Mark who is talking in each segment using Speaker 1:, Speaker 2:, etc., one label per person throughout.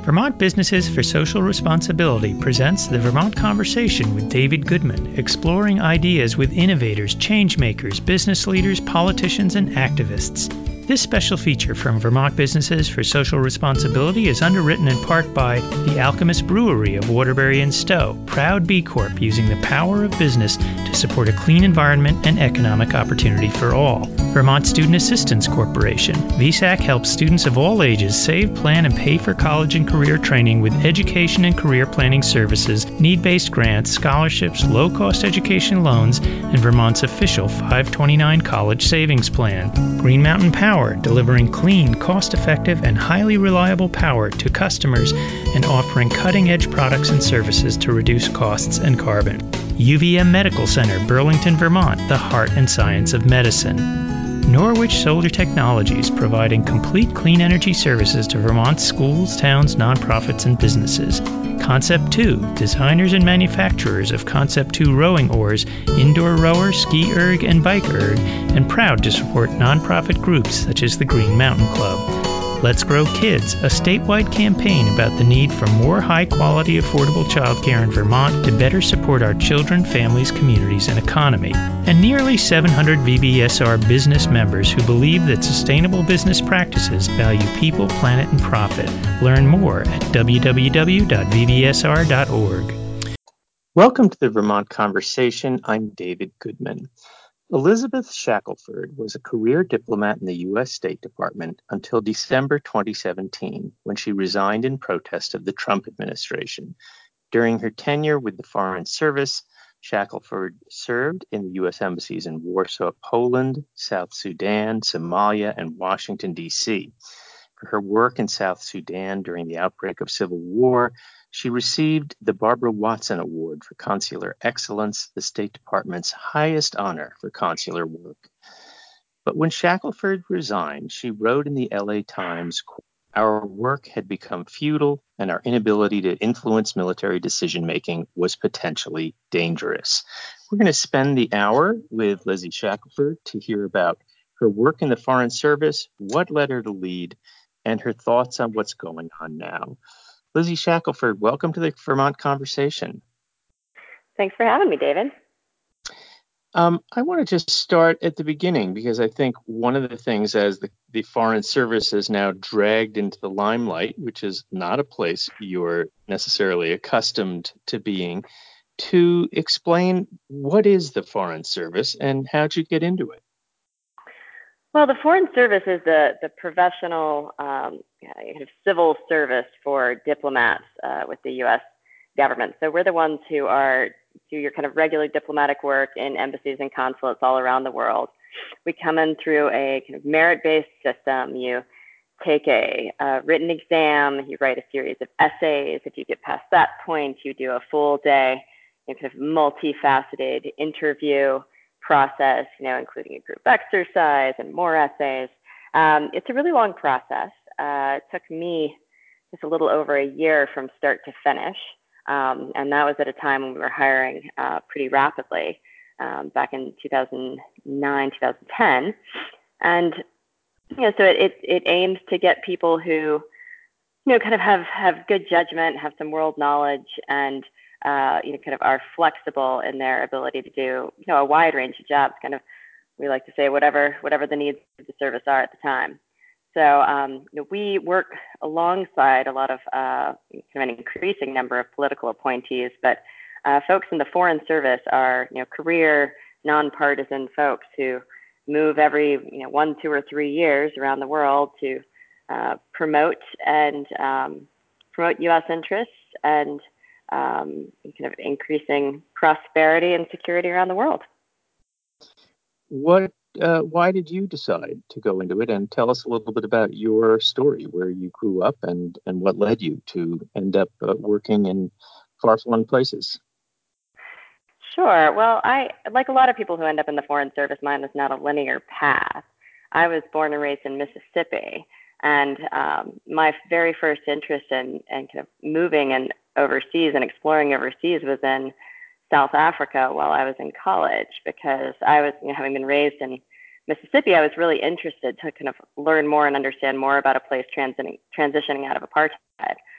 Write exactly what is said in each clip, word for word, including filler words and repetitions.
Speaker 1: Vermont Businesses for Social Responsibility presents the Vermont Conversation with David Goodman, exploring ideas with innovators, changemakers, business leaders, politicians, and activists. This special feature from Vermont Businesses for Social Responsibility is underwritten in part by the Alchemist Brewery of Waterbury and Stowe, proud B Corp using the power of business to support a clean environment and economic opportunity for all. Vermont Student Assistance Corporation. V SAC helps students of all ages save, plan, and pay for college and career training with education and career planning services, need-based grants, scholarships, low-cost education loans, and Vermont's official five twenty-nine college savings plan. Green Mountain Power, delivering clean, cost-effective, and highly reliable power to customers and offering cutting-edge products and services to reduce costs and carbon. U V M Medical Center, Burlington, Vermont, the heart and science of medicine. Norwich Solar Technologies, providing complete clean energy services to Vermont's schools, towns, nonprofits, and businesses. Concept two, designers and manufacturers of Concept two rowing oars, indoor rower, ski erg, and bike erg, and proud to support nonprofit groups such as the Green Mountain Club. Let's Grow Kids, a statewide campaign about the need for more high-quality, affordable childcare in Vermont to better support our children, families, communities, and economy. And nearly seven hundred V B S R business members who believe that sustainable business practices value people, planet, and profit. Learn more at w w w dot v b s r dot org. Welcome to the Vermont Conversation. I'm David Goodman. Elizabeth Shackelford was a career diplomat in the U S State Department until December twenty seventeen, when she resigned in protest of the Trump administration. During her tenure with the Foreign Service, Shackelford served in the U S embassies in Warsaw, Poland, South Sudan, Somalia, and Washington, D C. For her work in South Sudan during the outbreak of civil war, she received the Barbara Watson Award for Consular Excellence, the State Department's highest honor for consular work. But when Shackelford resigned, she wrote in the L A Times, "Our work had become futile, and our inability to influence military decision-making was potentially dangerous." We're going to spend the hour with Lizzie Shackelford to hear about her work in the Foreign Service, what led her to lead, and her thoughts on what's going on now. Lizzie Shackelford, welcome to the Vermont Conversation.
Speaker 2: Thanks for having me, David.
Speaker 1: Um, I want to just start at the beginning, because I think one of the things as the, the Foreign Service is now dragged into the limelight, which is not a place you're necessarily accustomed to being, to explain what is the Foreign Service and how'd you get into it?
Speaker 2: Well, the Foreign Service is the, the professional um, kind of civil service for diplomats uh, with the U S government. So we're the ones who are do your kind of regular diplomatic work in embassies and consulates all around the world. We come in through a kind of merit-based system. You take a, a written exam, you write a series of essays. If you get past that point, you do a full day, you know, kind of multifaceted interview process, you know, including a group exercise and more essays. Um, it's a really long process. Uh, it took me just a little over a year from start to finish. Um, and that was at a time when we were hiring uh, pretty rapidly, um, back in two thousand nine, two thousand ten. And, you know, so it, it, it aims to get people who, you know, kind of have, have good judgment, have some world knowledge, and Uh, you know, kind of are flexible in their ability to do, you know, a wide range of jobs. Kind of, we like to say whatever whatever the needs of the service are at the time. So, um, you know, we work alongside a lot of uh, kind of an increasing number of political appointees, but uh, folks in the Foreign Service are, you know, career, nonpartisan folks who move every, you know, one, two, or three years around the world to uh, promote and um, promote U S interests and Um, kind of increasing prosperity and security around the world.
Speaker 1: What? Uh, why did you decide to go into it? And tell us a little bit about your story, where you grew up, and and what led you to end up uh, working in far-flung places.
Speaker 2: Sure. Well, I, like a lot of people who end up in the Foreign Service, mine was not a linear path. I was born and raised in Mississippi, and um, my very first interest in, in kind of moving and overseas and exploring overseas was in South Africa while I was in college, because I was, you know, having been raised in Mississippi, I was really interested to kind of learn more and understand more about a place transitioning, transitioning out of apartheid.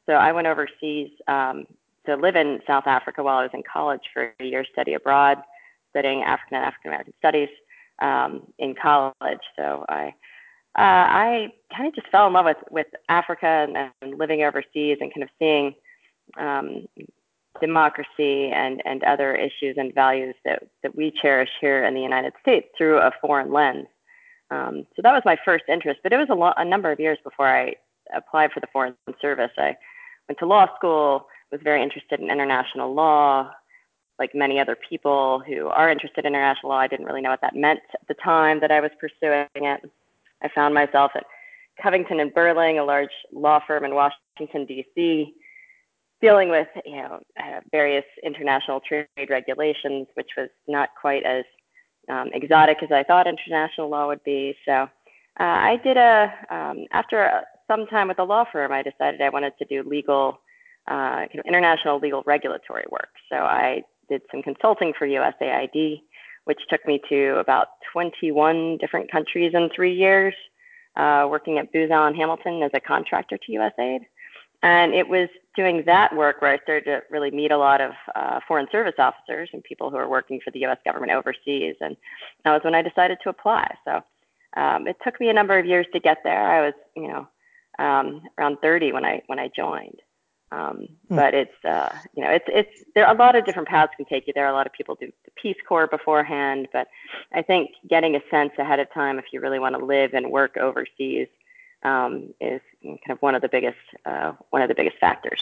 Speaker 2: So I went overseas um, to live in South Africa while I was in college for a year study abroad, studying African and African American studies um, in college. So I uh, I kind of just fell in love with, with Africa and, and living overseas and kind of seeing um, democracy and, and other issues and values that, that we cherish here in the United States through a foreign lens. Um, so that was my first interest, but it was a, lo- a number of years before I applied for the Foreign Service. I went to law school, was very interested in international law. Like many other people who are interested in international law, I didn't really know what that meant at the time that I was pursuing it. I found myself at Covington and Burling, a large law firm in Washington, D C, dealing with you know uh, various international trade regulations, which was not quite as um, exotic as I thought international law would be. So uh, I did a um, after a, some time with a law firm, I decided I wanted to do legal, uh, kind of international legal regulatory work. So I did some consulting for U S A I D, which took me to about twenty-one different countries in three years, uh, working at Booz Allen Hamilton as a contractor to USAID. And it was doing that work where I started to really meet a lot of uh, foreign service officers and people who are working for the U S government overseas. And that was when I decided to apply. So um, it took me a number of years to get there. I was, you know, um, around thirty when I when I joined. Um,
Speaker 3: Hmm.
Speaker 2: but it's, uh, you know, it's, it's, there are a lot of different paths can take you there. A lot of people do the Peace Corps beforehand, but I think getting a sense ahead of time, if you really want to live and work overseas, um, is kind of one of the biggest, uh, one of the biggest factors.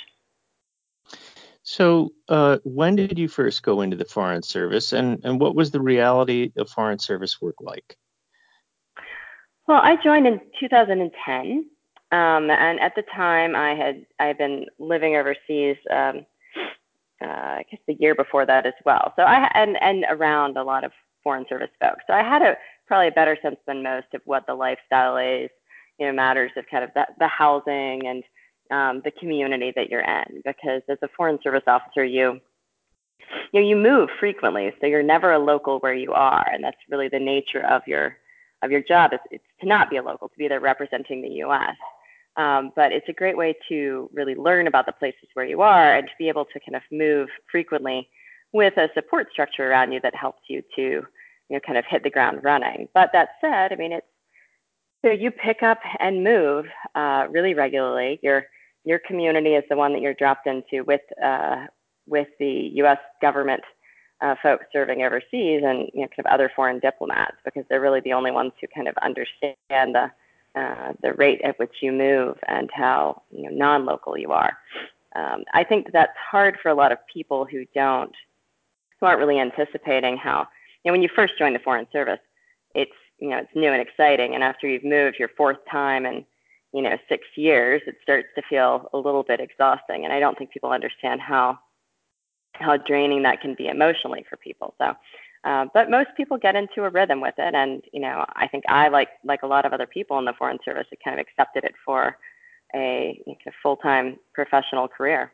Speaker 3: So, uh, when did you first go into the Foreign Service, and, and what was the reality of Foreign Service work like?
Speaker 2: Well, I joined in two thousand ten. Um, and at the time, I had I had been living overseas. Um, uh, I guess the year before that as well. So I and and around a lot of foreign service folks. So I had a probably a better sense than most of what the lifestyle is. You know, matters of kind of the, the housing and um, the community that you're in. Because as a foreign service officer, you you know you move frequently, so you're never a local where you are, and that's really the nature of your of your job. It's, it's to not be a local, to be there representing the U S. Um, but it's a great way to really learn about the places where you are and to be able to kind of move frequently with a support structure around you that helps you to, you know, kind of hit the ground running. But that said, I mean, it's so you pick up and move uh, really regularly. Your your community is the one that you're dropped into with uh, with the U S government uh, folks serving overseas and you know kind of other foreign diplomats because they're really the only ones who kind of understand the Uh, the rate at which you move and how you know, non-local you are. Um, I think that's hard for a lot of people who don't, who aren't really anticipating how, you know, when you first join the Foreign Service, it's, you know, it's new and exciting. And after you've moved your fourth time in, you know, six years, it starts to feel a little bit exhausting. And I don't think people understand how, how draining that can be emotionally for people. So Uh, but most people get into a rhythm with it, and you know, I think I like like a lot of other people in the Foreign Service, have kind of accepted it for a, you know, full-time professional career.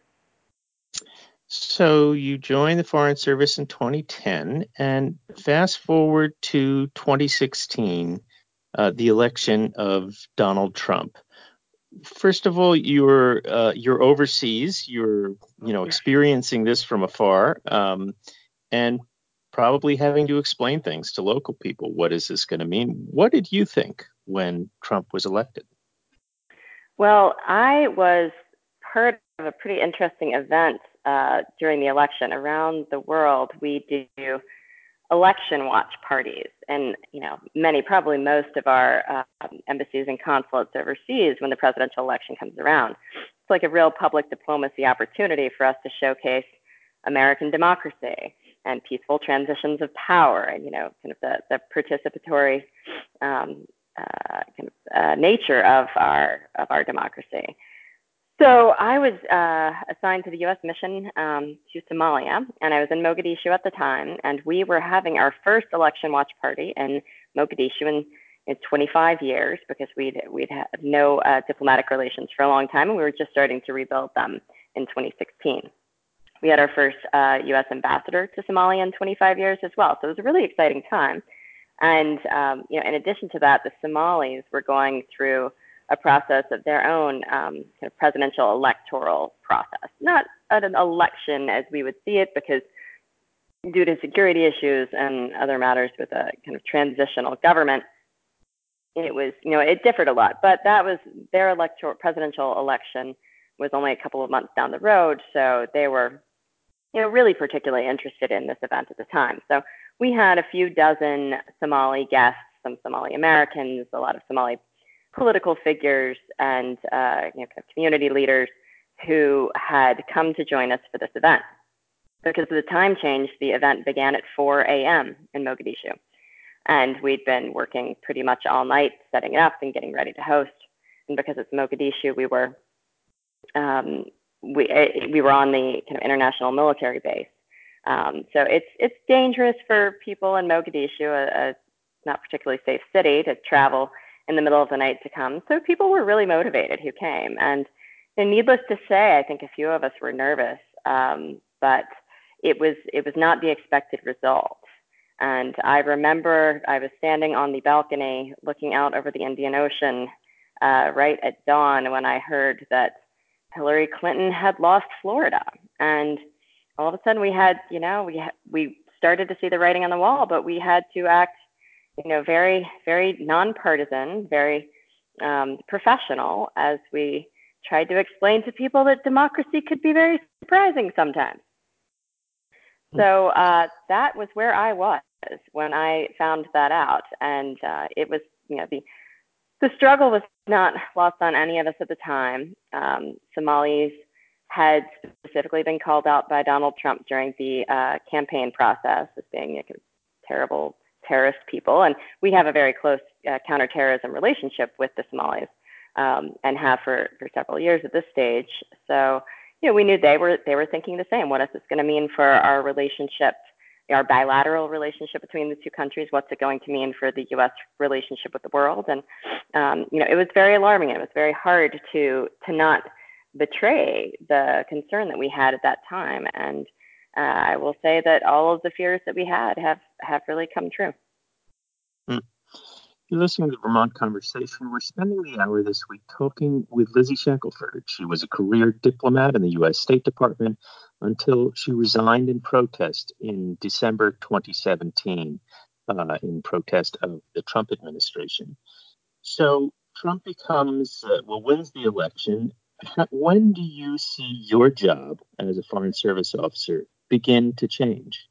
Speaker 3: So you joined the Foreign Service in twenty ten, and fast forward to twenty sixteen, uh, the election of Donald Trump. First of all, you're uh, you're overseas. You're you know experiencing this from afar, um, and probably having to explain things to local people. What is this going to mean? What did you think when Trump was elected?
Speaker 2: Well, I was part of a pretty interesting event uh, during the election. Around the world, we do election watch parties, and you know, many, probably most of our uh, embassies and consulates overseas, when the presidential election comes around, it's like a real public diplomacy opportunity for us to showcase American democracy and peaceful transitions of power, and you know, kind of the, the participatory um, uh, kind of, uh, nature of our of our democracy. So I was uh, assigned to the U S mission um, to Somalia, and I was in Mogadishu at the time, and we were having our first election watch party in Mogadishu in, in twenty-five years because we'd we'd had no uh, diplomatic relations for a long time, and we were just starting to rebuild them in twenty sixteen. We had our first uh, U S ambassador to Somalia in twenty-five years as well. So it was a really exciting time. And um, you know, in addition to that, the Somalis were going through a process of their own um, kind of presidential electoral process. Not an election as we would see it, because due to security issues and other matters with a kind of transitional government, it was, you know, it differed a lot. But that was their electoral presidential election was only a couple of months down the road, so they were, you know, really particularly interested in this event at the time. So we had a few dozen Somali guests, some Somali Americans, a lot of Somali political figures, and uh, you know, kind of community leaders who had come to join us for this event. Because of the time change, the event began at four a.m. in Mogadishu. And we'd been working pretty much all night setting it up and getting ready to host. And because it's Mogadishu, we were um, we we were on the kind of international military base. Um, so it's it's dangerous for people in Mogadishu, a, a not particularly safe city, to travel in the middle of the night to come. So people were really motivated who came. And, and needless to say, I think a few of us were nervous, um, but it was it was not the expected result. And I remember I was standing on the balcony looking out over the Indian Ocean uh, right at dawn when I heard that Hillary Clinton had lost Florida. And all of a sudden we had, you know, we ha- we started to see the writing on the wall, but we had to act, you know, very, very nonpartisan, very um, professional, as we tried to explain to people that democracy could be very surprising sometimes. So uh, that was where I was when I found that out, and uh, it was, you know, the the struggle was not lost on any of us at the time. Um, Somalis had specifically been called out by Donald Trump during the uh, campaign process as being, you know, terrible terrorist people, and we have a very close uh, counterterrorism relationship with the Somalis, um, and have for, for several years at this stage. So, you know, we knew they were they were thinking the same. What is this going to mean for our relationship, our bilateral relationship between the two countries? What's it going to mean for the U S relationship with the world? And um, you know, it was very alarming. It was very hard to to not betray the concern that we had at that time. And uh, I will say that all of the fears that we had have have really come true.
Speaker 3: Mm. You're listening to the Vermont Conversation. We're spending the hour this week talking with Lizzie Shackelford. She was a career diplomat in the U S State Department until she resigned in protest in December twenty seventeen, uh, in protest of the Trump administration. So Trump becomes, uh, well, wins the election. How, when do you see your job as a Foreign Service officer begin to change?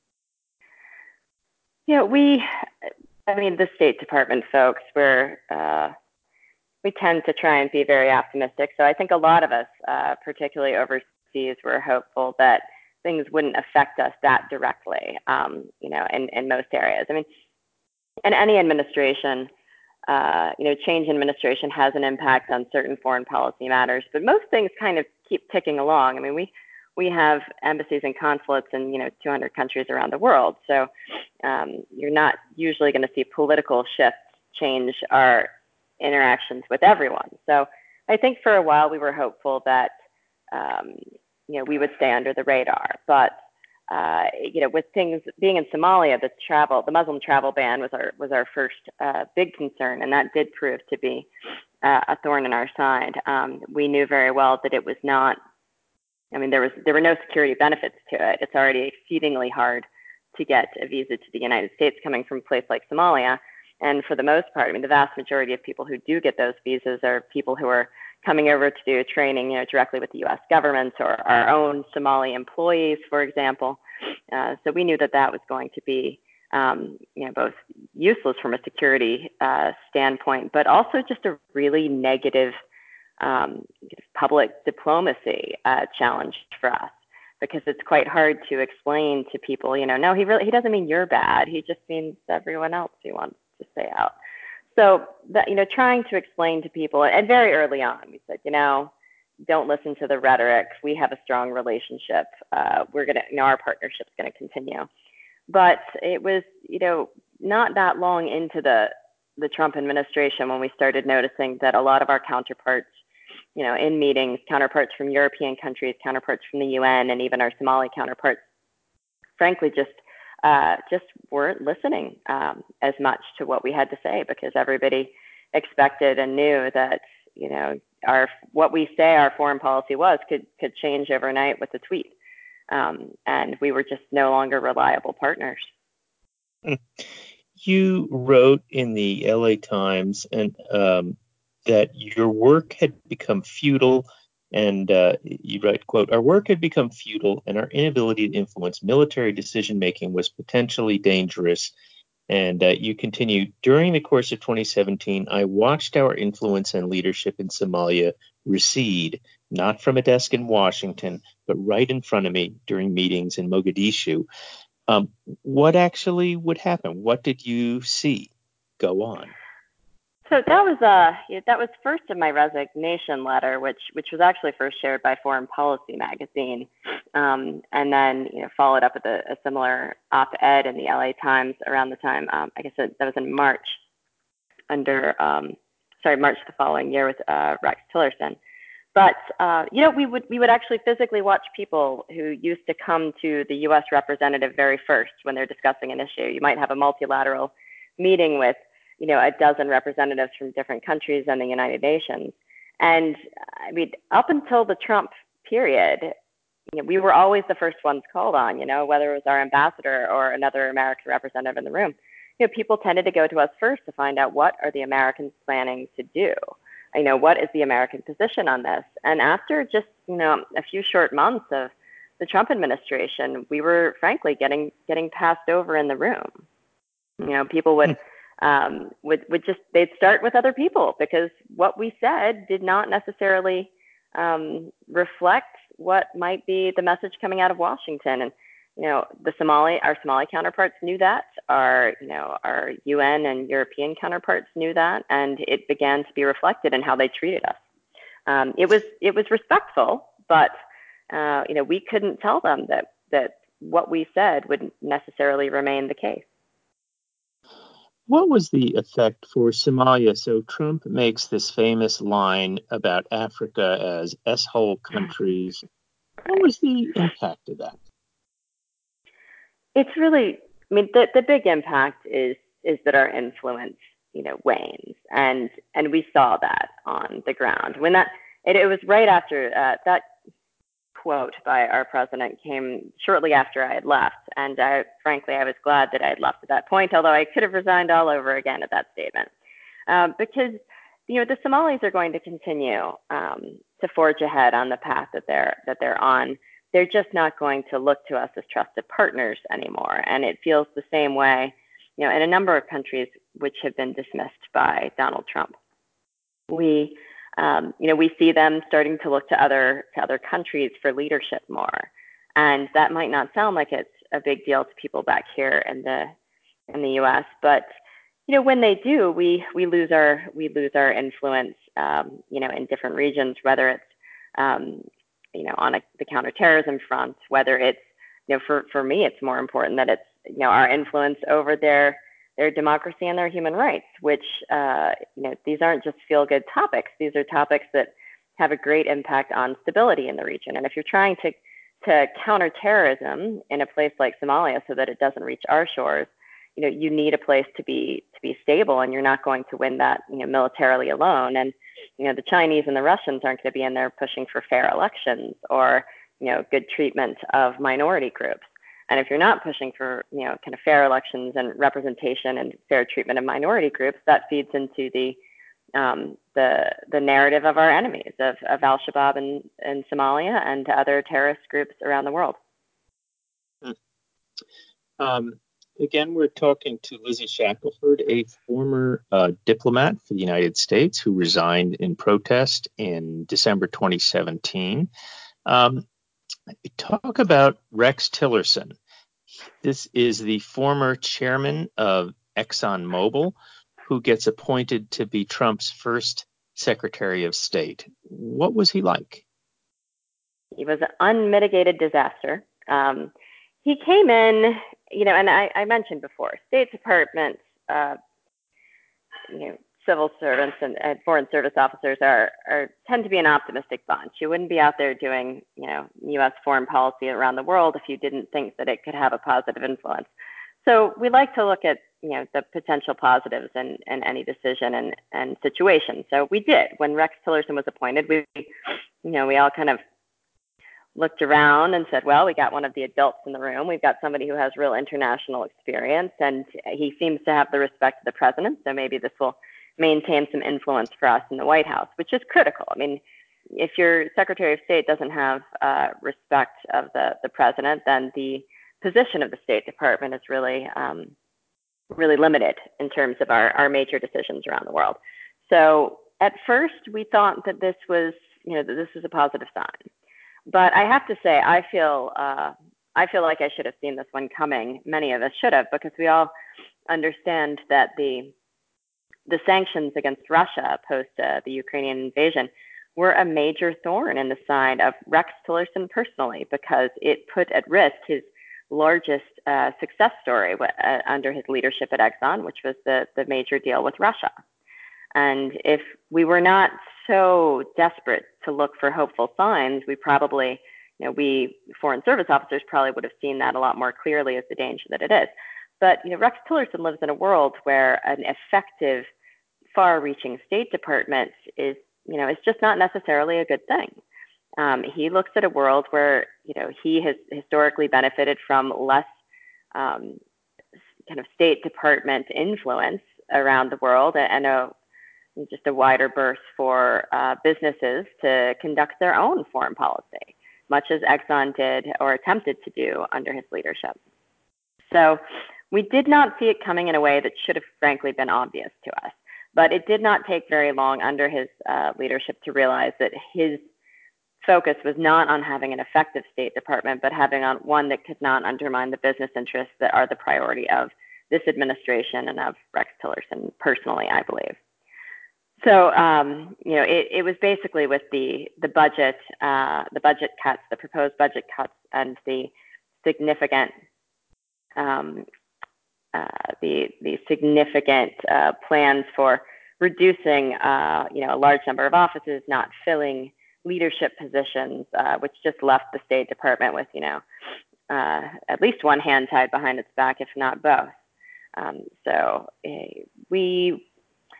Speaker 2: Yeah, we, I mean, the State Department folks, we're, uh, we tend to try and be very optimistic. So I think a lot of us, uh, particularly overseas, were hopeful that things wouldn't affect us that directly, um, you know, in, in most areas. I mean, in any administration, uh, you know, change in administration has an impact on certain foreign policy matters, but most things kind of keep ticking along. I mean, we we have embassies and consulates in, you know, two hundred countries around the world, so um, you're not usually going to see political shifts change our interactions with everyone. So I think for a while we were hopeful that um, you know, we would stay under the radar, but Uh, you know, with things being in Somalia, the travel, the Muslim travel ban was our was our first uh, big concern, and that did prove to be uh, a thorn in our side. Um, we knew very well that it was not. I mean, there was there were no security benefits to it. It's already exceedingly hard to get a visa to the United States coming from a place like Somalia, and for the most part, I mean, the vast majority of people who do get those visas are people who are coming over to do training, you know, directly with the U S government or our own Somali employees, for example. Uh, so we knew that that was going to be, um, you know, both useless from a security uh, standpoint, but also just a really negative um, public diplomacy uh, challenge for us, because it's quite hard to explain to people, you know, no, he really he doesn't mean you're bad. He just means everyone else he wants to stay out. So that, you know, trying to explain to people, and very early on, we said, you know, don't listen to the rhetoric. We have a strong relationship. Uh, we're going to, you know, our partnership's going to continue. But it was, you know, not that long into the, the Trump administration when we started noticing that a lot of our counterparts, you know, in meetings, counterparts from European countries, counterparts from the U N, and even our Somali counterparts, frankly, just Uh, just weren't listening um, as much to what we had to say, because everybody expected and knew that, you know, our what we say our foreign policy was could could change overnight with a tweet, um, and we were just no longer reliable partners.
Speaker 3: You wrote in the L A Times and um, that your work had become futile, and uh, you write, quote, "Our work had become futile, and our inability to influence military decision making was potentially dangerous." And uh, you continue, "During the course of twenty seventeen, I watched our influence and leadership in Somalia recede, not from a desk in Washington, but right in front of me during meetings in Mogadishu." Um, what actually would happen? What did you see? Go on.
Speaker 2: So that was uh that was first in my resignation letter, which which was actually first shared by Foreign Policy magazine, um, and then you know followed up with a, a similar op-ed in the L A Times around the time. Um, I guess it, that was in March, under um, sorry March the following year with uh, Rex Tillerson. But uh, you know, we would we would actually physically watch people who used to come to the U S representative very first when they're discussing an issue. You might have a multilateral meeting with, you know, a dozen representatives from different countries and the United Nations. And I mean, up until the Trump period, you know, we were always the first ones called on. You know, whether it was our ambassador or another American representative in the room. You know, people tended to go to us first to find out what are the Americans planning to do. You know, what is the American position on this? And after just, you know, a few short months of the Trump administration, we were frankly getting getting passed over in the room. You know, people would um, would would just they'd start with other people because what we said did not necessarily um, reflect what might be the message coming out of Washington. And you know, the Somali, our Somali counterparts knew that. Our, you know, our U N and European counterparts knew that, and it began to be reflected in how they treated us. Um, it was it was respectful, but uh, you know, we couldn't tell them that that what we said would necessarily remain the case.
Speaker 3: What was the effect for Somalia? So Trump makes this famous line about Africa as S-hole countries. What was the impact of that?
Speaker 2: It's really, I mean, the, the big impact is is that our influence, you know, wanes, and and we saw that on the ground when that it, it was right after uh, that quote by our president came shortly after I had left, and I, frankly, I was glad that I had left at that point, although I could have resigned all over again at that statement, um, because you know the Somalis are going to continue um, to forge ahead on the path that they're that they're on. They're just not going to look to us as trusted partners anymore. And it feels the same way, you know, in a number of countries which have been dismissed by Donald Trump. We, um, you know, we see them starting to look to other to other countries for leadership more, and that might not sound like it's a big deal to people back here in the in the U S, but you know, when they do, we we lose our we lose our influence, um, you know, in different regions, whether it's um, you know, on a, the counterterrorism front, whether it's, you know, for, for me, it's more important that it's, you know, our influence over their, their democracy and their human rights, which, uh, you know, these aren't just feel-good topics. These are topics that have a great impact on stability in the region. And if you're trying to, to counter terrorism in a place like Somalia so that it doesn't reach our shores, you know, you need a place to be to be stable, and you're not going to win that, you know, militarily alone. And you know, the Chinese and the Russians aren't going to be in there pushing for fair elections or, you know, good treatment of minority groups. And if you're not pushing for, you know, kind of fair elections and representation and fair treatment of minority groups, that feeds into the um, the the narrative of our enemies, of, of Al-Shabaab in, in Somalia and other terrorist groups around the world.
Speaker 3: Um, again, we're talking to Lizzie Shackelford, a former uh, diplomat for the United States who resigned in protest in December twenty seventeen. Um, talk about Rex Tillerson. This is the former chairman of ExxonMobil, who gets appointed to be Trump's first Secretary of State. What was he like?
Speaker 2: He was an unmitigated disaster. Um, he came in, you know, and I, I mentioned before, State Department, uh, you know, civil servants and, and foreign service officers are, are tend to be an optimistic bunch. You wouldn't be out there doing, you know, U S foreign policy around the world if you didn't think that it could have a positive influence. So we like to look at you know, the potential positives in, in any decision and, and situation. So we did. When Rex Tillerson was appointed, we, you know, we all kind of looked around and said, well, we got one of the adults in the room. We've got somebody who has real international experience, and he seems to have the respect of the president. So maybe this will maintain some influence for us in the White House, which is critical. I mean, if your Secretary of State doesn't have uh, respect of the, the president, then the position of the State Department is really, um, really limited in terms of our, our major decisions around the world. So at first, we thought that this was, you know, that this was a positive sign. But I have to say, I feel, uh, I feel like I should have seen this one coming. Many of us should have, because we all understand that the the sanctions against Russia post uh, the Ukrainian invasion were a major thorn in the side of Rex Tillerson personally, because it put at risk his largest uh, success story uh, under his leadership at Exxon, which was the, the major deal with Russia. And if we were not so desperate to look for hopeful signs, we probably, you know, we Foreign Service officers probably would have seen that a lot more clearly as the danger that it is. But, you know, Rex Tillerson lives in a world where an effective, far-reaching State Department is, you know, is just not necessarily a good thing. Um, he looks at a world where, you know, he has historically benefited from less um, kind of State Department influence around the world, and a just a wider berth for uh, businesses to conduct their own foreign policy, much as Exxon did or attempted to do under his leadership. So we did not see it coming in a way that should have frankly been obvious to us. But it did not take very long under his uh, leadership to realize that his focus was not on having an effective State Department, but having on one that could not undermine the business interests that are the priority of this administration and of Rex Tillerson personally, I believe. So, um, you know, it, it was basically with the the budget, uh, the budget cuts, the proposed budget cuts, and the significant, um, uh, the the significant uh, plans for reducing, uh, you know, a large number of offices, not filling leadership positions, uh, which just left the State Department with, you know, uh, at least one hand tied behind its back, if not both. Um, so uh, we.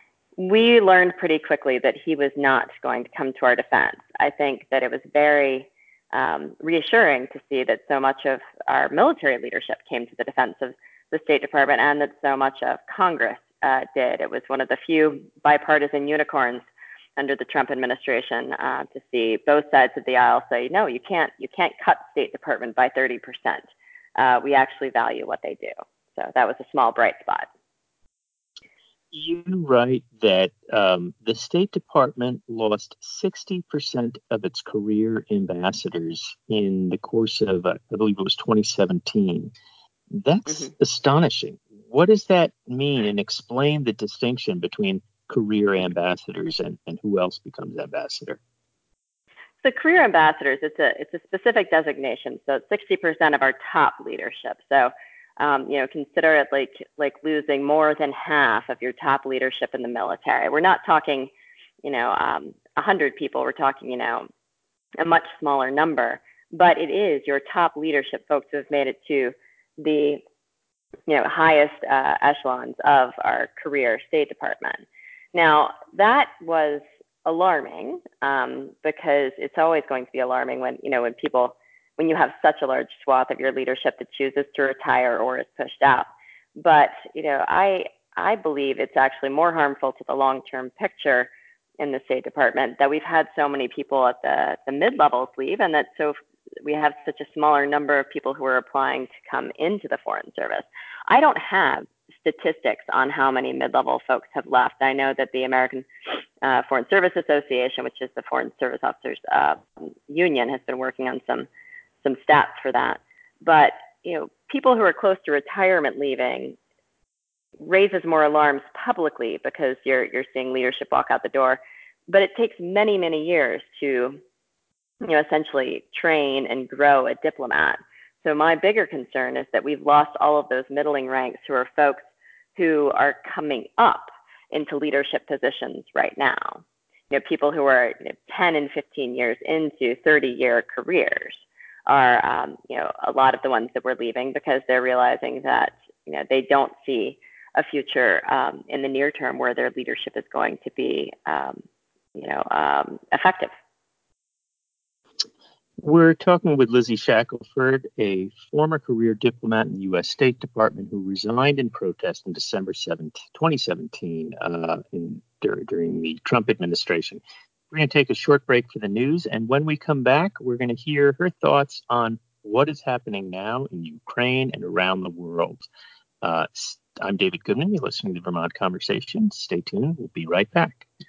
Speaker 2: We learned pretty quickly that he was not going to come to our defense. I think that it was very um, reassuring to see that so much of our military leadership came to the defense of the State Department, and that so much of Congress uh, did. It was one of the few bipartisan unicorns under the Trump administration uh, to see both sides of the aisle say, no, you can't, you can't cut State Department by thirty percent. Uh, we actually value what they do. So that was a small bright spot.
Speaker 3: You write that um, the State Department lost sixty percent of its career ambassadors in the course of, uh, I believe it was twenty seventeen. That's mm-hmm. astonishing. What does that mean? And explain the distinction between career ambassadors and, and who else becomes ambassador.
Speaker 2: So career ambassadors, it's a it's a specific designation. So it's sixty percent of our top leadership. So Um, you know, consider it like like losing more than half of your top leadership in the military. We're not talking, you know, um, one hundred people. We're talking, you know, a much smaller number. But it is your top leadership folks who have made it to the, you know, highest uh, echelons of our career State Department. Now, that was alarming um, because it's always going to be alarming when, you know, when people when you have such a large swath of your leadership that chooses to retire or is pushed out. But, you know, I I believe it's actually more harmful to the long-term picture in the State Department that we've had so many people at the, the mid-levels leave, and that so we have such a smaller number of people who are applying to come into the Foreign Service. I don't have statistics on how many mid-level folks have left. I know that the American uh, Foreign Service Association, which is the Foreign Service Officers uh, Union, has been working on some some stats for that. But, you know, people who are close to retirement leaving raises more alarms publicly because you're you're seeing leadership walk out the door. But it takes many, many years to, you know, essentially train and grow a diplomat. So my bigger concern is that we've lost all of those middling ranks who are folks who are coming up into leadership positions right now. You know, people who are you know, ten and fifteen years into thirty-year careers are, um, you know, a lot of the ones that we're leaving because they're realizing that, you know, they don't see a future um, in the near term where their leadership is going to be, um, you know, um, effective.
Speaker 3: We're talking with Lizzie Shackelford, a former career diplomat in the U S State Department who resigned in protest in December seventeenth, twenty seventeen, uh, in, dur- during the Trump administration. We're going to take a short break for the news, and when we come back, we're going to hear her thoughts on what is happening now in Ukraine and around the world. Uh, I'm David Goodman. You're listening to Vermont Conversations. Stay tuned. We'll be right back.